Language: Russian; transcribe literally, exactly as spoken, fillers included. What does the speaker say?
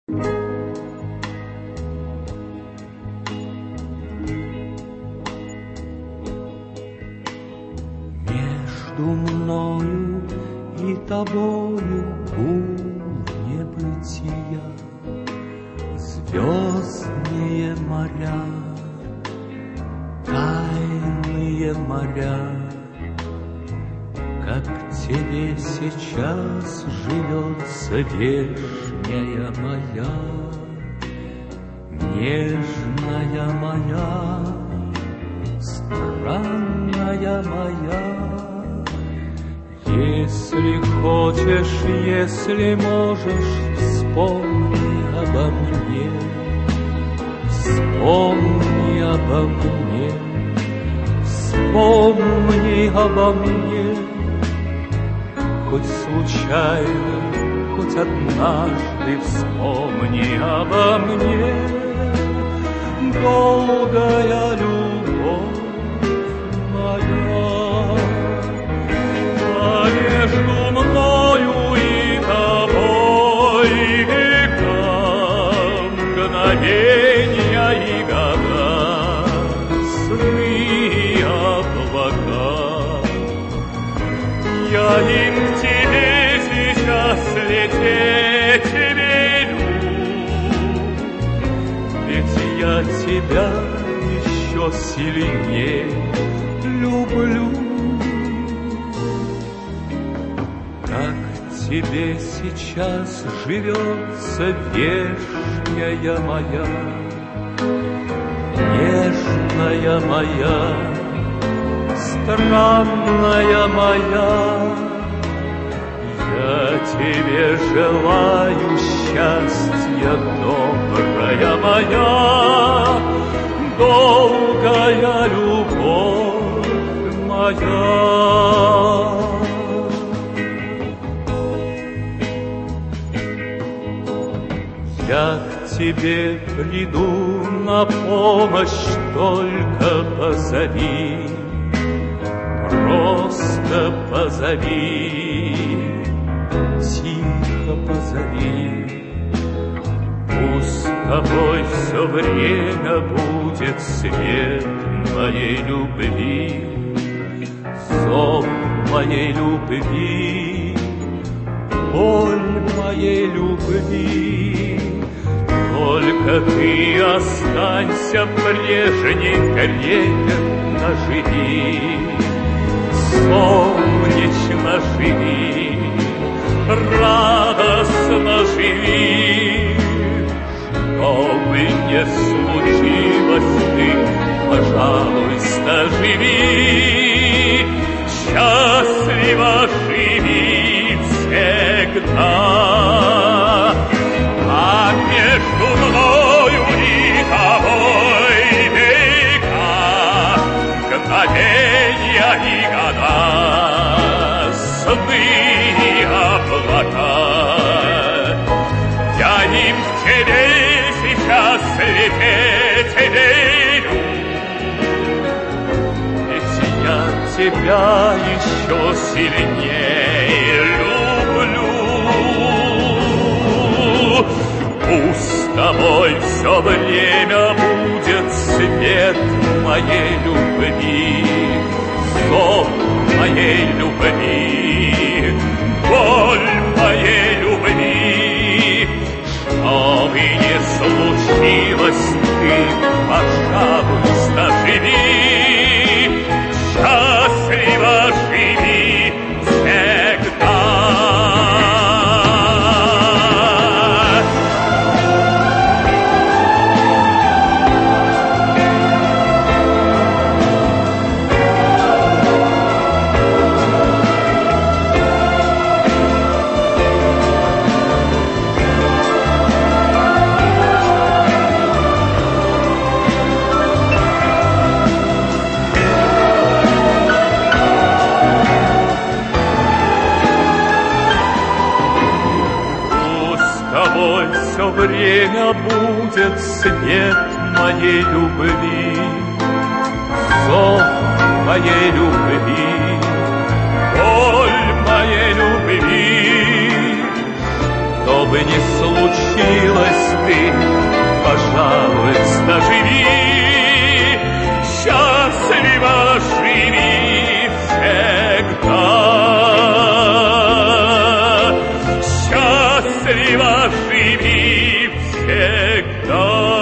Между мною и тобою гул небытия, звездные моря, тайные моря. Как тебе сейчас живется вешняя моя, нежная моя, странная моя. Если хочешь, если можешь, вспомни обо мне, вспомни обо мне, вспомни обо мне. Хоть случайно, хоть однажды вспомни обо мне. Долгая любовь моя, а между мною и тобой века, мгновенья и года, сны и облака. Я им к тебе сейчас лететь велю, ведь я тебя еще сильнее люблю. Как тебе сейчас живется вешняя моя, нежная моя, странная моя. Я тебе желаю счастья, добрая моя, долгая любовь моя. Я к тебе приду на помощь, только позови, просто позови, тихо позови. Пусть с тобой все время будет свет моей любви, зов моей любви, боль моей любви. Только ты останься прежней, крепко живи, солнечно живи, радостно живи. Что бы ни случилось, ты, пожалуйста, живи, счастливо живи всегда. А между мною и тобой века, мгновенья и года, сны и облака. Я им к тебе сейчас лететь верю, ведь я тебя еще сильнее люблю. Пусть с тобой все время будет свет моей любви, зов моей любви, боль моей любви. Что бы ни случилось, ты, пожалуйста, живи, счастливо живи всегда. Все время будет свет моей любви, зов моей любви, боль моей любви. Чтоб бы ни случилось, ты, пожалуйста, живи, счастливо живи всегда. Счастливо живи всегда.